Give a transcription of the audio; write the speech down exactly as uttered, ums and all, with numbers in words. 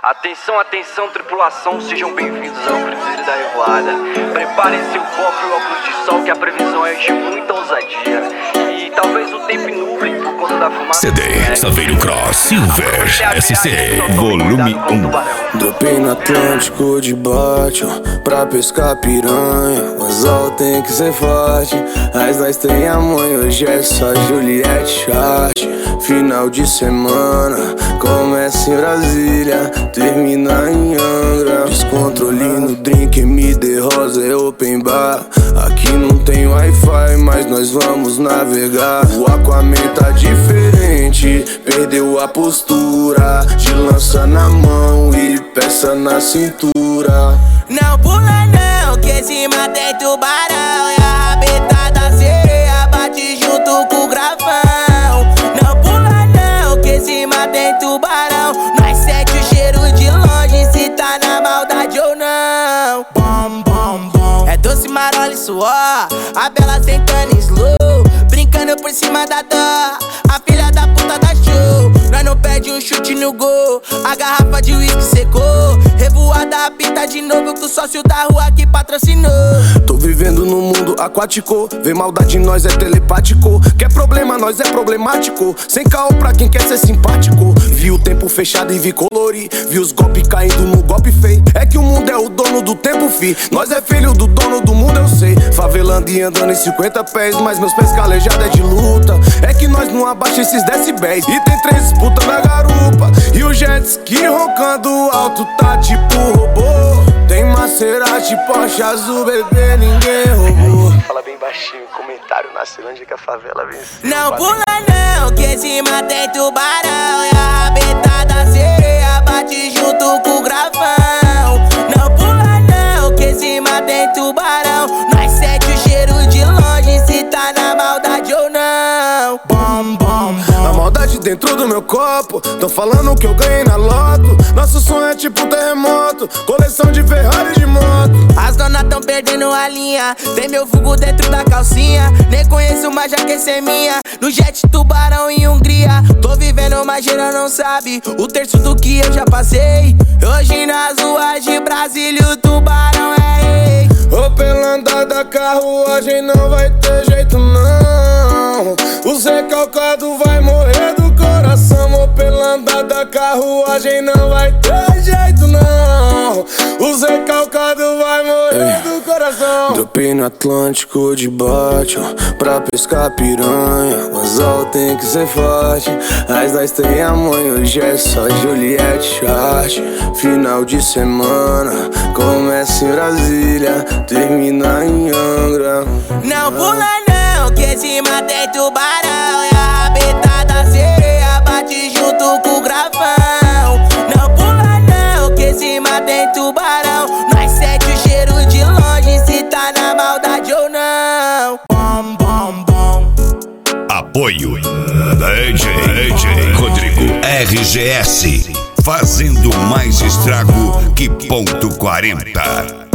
Atenção, atenção, tripulação, sejam bem-vindos ao Cruzeiro da Revoada. Preparem-se o copo e o óculos de sol, que a previsão é de muita ousadia. E talvez o tempo nuble por conta da fumaça. C D Saveiro Cross Silver S C Volume um. Dropei no Atlântico de bate, pra pescar piranha. O anzol tem que ser forte, mas nós tem a mãe. Hoje é só Juliette Chat. Final de semana, começa em Brasília, termina em Angra. Descontrole no drink, M D Rosa é open bar. Aqui não tem Wi-Fi, mas nós vamos navegar. O Aquaman tá diferente, perdeu a postura, de lança na mão e peça na cintura. Não pula não, que esse mar tem tubarão. E a rabeta da sereia bate junto com o gravão. Não pula não, que esse mar tem tubarão. Nós sente o cheiro de longe, se tá na maldade ou não. Bom, bom, bom. É doce, marola e suor, a bela sentando em slow, brincando por cima da dó, a filha da puta da show. Nós não perde um chute no gol, a garrafa de uísque secou. Revoada apita de novo com o sócio da rua que patrocinou. Tô vivendo num mundo aquático, vê maldade em nós é telepático. Quer problema, nós é problemático, sem caô pra quem quer ser simpático. Vi o tempo fechado e vi colorir, vi os golpes caindo no golpe feio. É que o mundo é o dono do tempo, fi. Nós é filho do dono do mundo, eu sei. Favelando e andando em cinquenta pés, mas meus pés calejados é de luta. É que nós não abaixa esses decibéis. E tem três disputas na garupa, e o jet ski roncando alto tá tipo robô. Tem Maserati, Porsche azul, bebê, ninguém roubou. Fala bem baixinho, comentário na Ceilândia que a favela venceu. Não pula não, que esse mar tem tubarão. E a rabeta da sereia bate junto com o gravão. Não pula não, que esse mar tem tubarão. Nós sente o cheiro de longe, se tá na maldade ou não. Bom, bom, bom. A maldade dentro do meu copo, tão falando que eu ganhei na loto. Nosso sonho é tipo terremoto, coleção de Ferrari de moto. As donas tão perdendo a linha, tem meu vulgo dentro da calcinha. Nem conheço, mas já quer ser minha. No jet tubarão em Hungria, tô vivendo, mas geral não sabe o terço do que eu já passei. Hoje nas ruas de Brasília o tubarão é rei. Ô, pela andada da carruagem não vai ter jeito não. Os recalcados vai morrer do coração. Ô, pela andada da carruagem não vai ter jeito não. Os recalcados vai morrer Ei. do coração. Dropei no Atlântico de bate, ó, pra pescar piranha. O anzol tem que ser forte, mas nós tem a mãe. Hoje é só Juliette Chat. Final de semana, começa em Brasília, termina em Angra. Não pula não, que esse mar tem tubarão. E a rabeta da sereia bate junto com o gravão. Não pula não, que esse mar tem tubarão. Nós sente o cheiro de longe, se tá na maldade ou não. Bom, bom, bom. Apoio D J, D J Rodrigo R G S, fazendo mais estrago que ponto quarenta.